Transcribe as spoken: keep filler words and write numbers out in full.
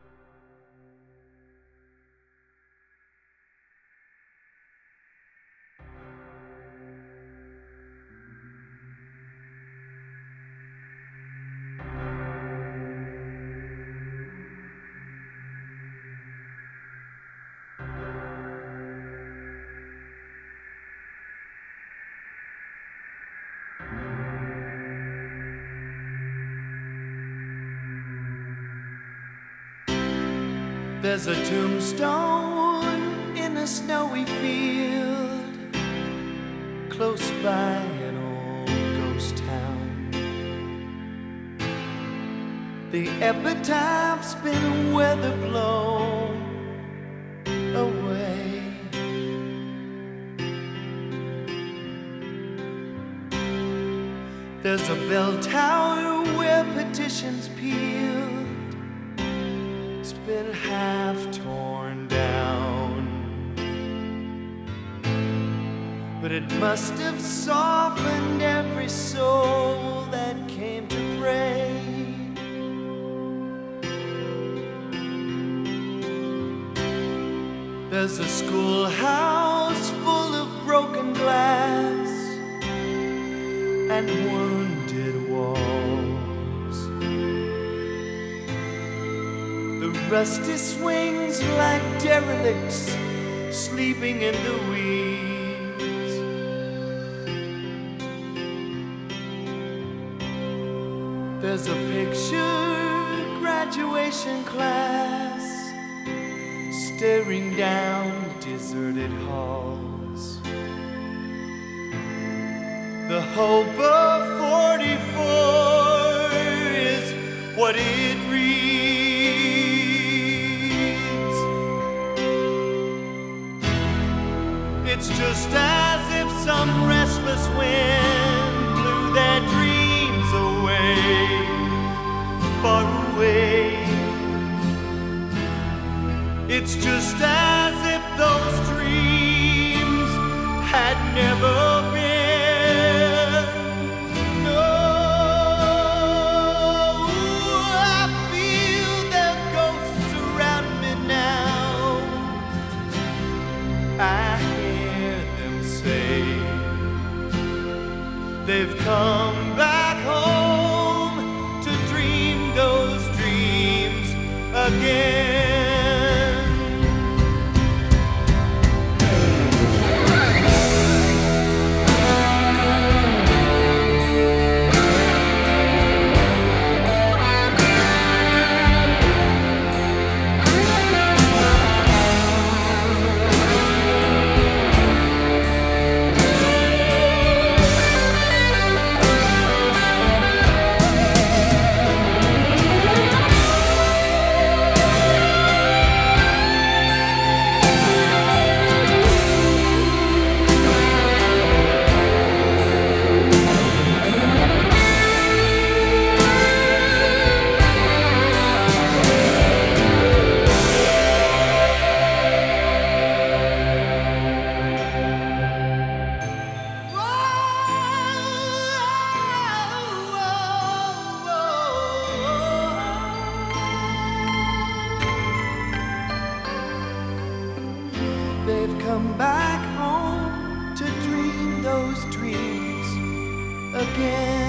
There's a tombstone in a snowy field close by an old ghost town. The epitaph's been weather blown away. There's a bell tower where petitions pealed. It's been half torn down, but it must have softened every soul that came to pray. There's a schoolhouse full of broken glass and wounded walls. The rusty swings like derelicts sleeping in the weeds. There's a picture graduation class staring down deserted halls. The hope of forty-four is what it reads. It's just as if some restless wind blew their dreams away, far away. It's just as if those dreams had never been. No, I feel their ghosts around me now. I hear them say they've come back home to dream those dreams again. They've come back home to dream those dreams again.